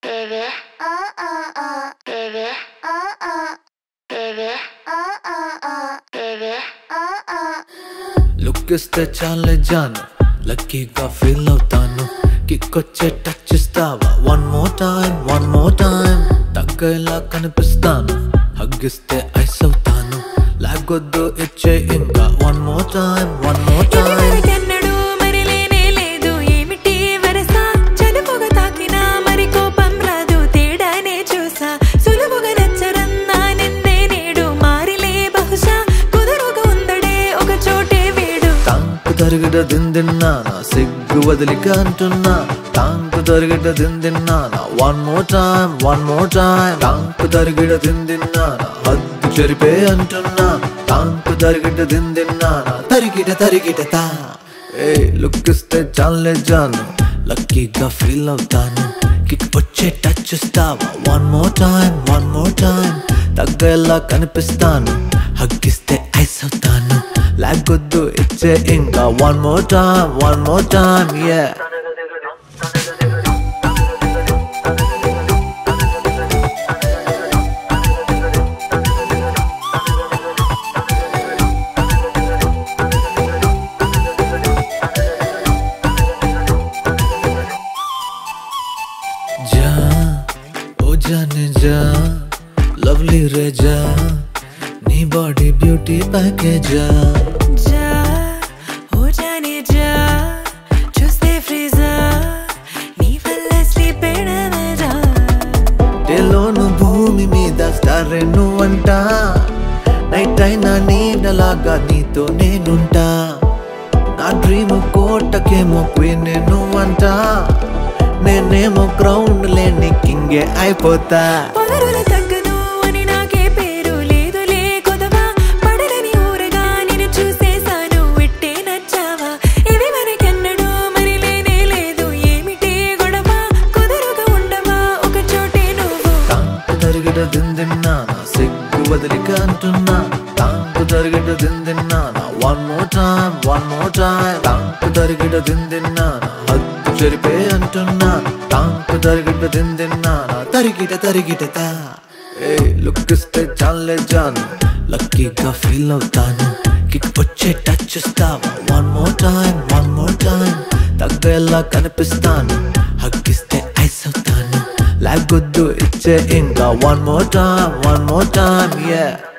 Look ఇస్తే చాలే జాను, లక్కీగా ఫీల్ అవుతాను. కిక్కొచ్చే టచ్ ఇస్తావా? వన్ మోర్ టైం తగ్గేలా కనిపిస్తాను. హగ్గిస్తే ఐస్ అవుతాను. లాగొద్దు ఇచ్చే ఇంకా వన్ మోర్ టైం. తరిగిట దిందిన్నానా, సిగ్గు వదిలిక అంటున్నా. టాంకు తరిగిట దిందిన్నానా, వన్ మోర్ టైం టాంకు తరిగిట దిందిన్నానా, హద్దు చెరిపే అంటున్నా. టాంకు తరిగిట దిందిన్నానా, తరిగిట తా. ఏ లుక్ ఇస్తే చాలే జాను, లక్కీగా ఫీల్ అవుతాను. కిక్ వచ్చే టచ్ ఇస్తావా? వన్ మోర్ టైం తగ్గేలా కనిపిస్తాను. హగ్గిస్తే ఐస్ అవుతాను. లాగొద్దు ఇచ్చే ఇంకా వన్ మోర్ టైం yeah. जा ओ जाने जा लवली रे जा, నీ బాడీ బ్యూటీ ప్యాకేజా. जा ओ जाने जा చూస్తే ఫ్రీజర్ నీ వల్ల స్లీప్ ఎడమరా. డేలోను భూమి మీద స్టార్ నువ్వంట. నైట్ అయినా నీడలాగా నీతో నేనుంటా. నా డ్రీమ్ కోటకేమో క్వీన్ నువ్వంట. నేనేమో గ్రౌండ్ లేని కింగే అయిపోతా. పరుల తగ్గదు అని నాకే పేరు లేదులే కొదవా. పడలని ఊరగా నేను చూసేసాను, ఇట్టే నచ్చావా? ఇవి మనకెన్నడూ మరి లేనే లేదు, ఏమిటి గొడవ? కుదురుగా ఉండవా ఒక చోటే నువ్వు. టాంకు తరిగిట దిందిన్నానా, సిగ్గు వదిలిక అంటున్నా. టాంకు తరిగిట దిందిన్నానా, వన్ మోర్ టైం టాంకు తరిగిట దిందిన్నానా, హద్దు చెరిపే అంటున్నా. టాంకు తరిగిట దిందిన్నానా, తరిగిట తా. ఏ లుక్ ఇస్తే చాలే జాను, లక్కీగా ఫీల్ అవుతాను. కిక్ వచ్చే టచ్ ఇస్తావా? వన్ మోర్ టైం తగ్గేలా కనిపిస్తాను. హగ్గిస్తే ఐస్ అవుతాను. లాగొద్దు ఇచ్చే ఇంకా వన్ మోర్ టైం yeah.